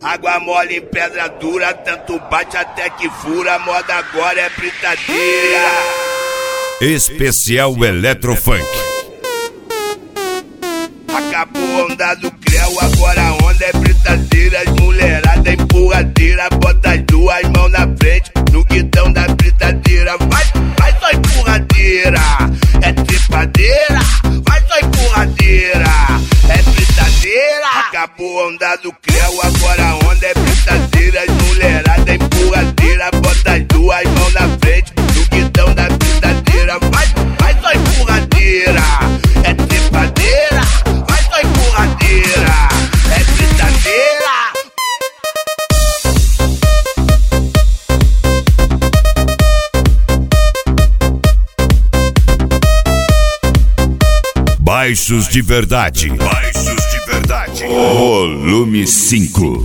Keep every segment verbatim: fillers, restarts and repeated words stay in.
Água mole em pedra dura, tanto bate até que fura. Moda agora é britadeira. Especial Eletrofunk. Acabou a onda do creu, agora a onda é britadeira. As mulherada empurradeira, bota as duas mãos na frente no guidão da britadeira. Vai, vai só empurradeira, é trepadeira. Vai só empurradeira, é britadeira. Acabou a onda do creu, agora a onda é britadeira. As mulherada empurradeira, bota as duas mãos na frente no guidão da britadeira. Vai, vai só empurradeira, é trepadeira. Vai só empurradeira, é britadeira. Baixos de verdade. Baixos de verdade. Volume cinco.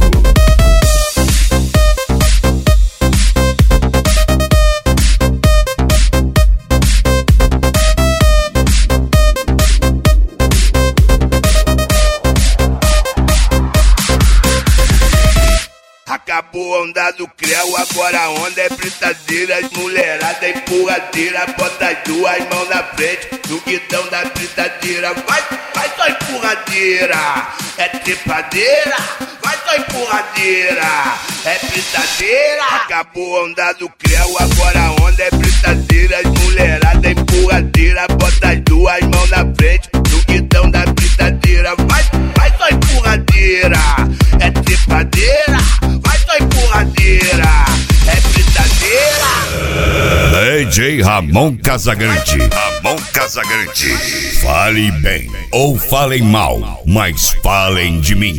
Acabou a onda do creu, agora a onda é britadeira. As mulherada empurradeira, bota as duas mãos na frente no guidão da britadeira. Vai, vai só empurradeira, é trepadeira. Vai só empurradeira, é britadeira. Acabou a onda do creu, agora a onda é britadeira. As mulherada empurradeira, bota as duas mãos na frente no guidão da britadeira. Vai, vai só empurradeira, é trepadeira. Vai só empurradeira, é britadeira. D J Ramon Casagrande. Ramon Casagrande. Fale bem ou falem mal, mas falem de mim.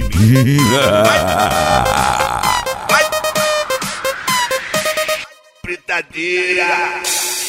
Britadeira.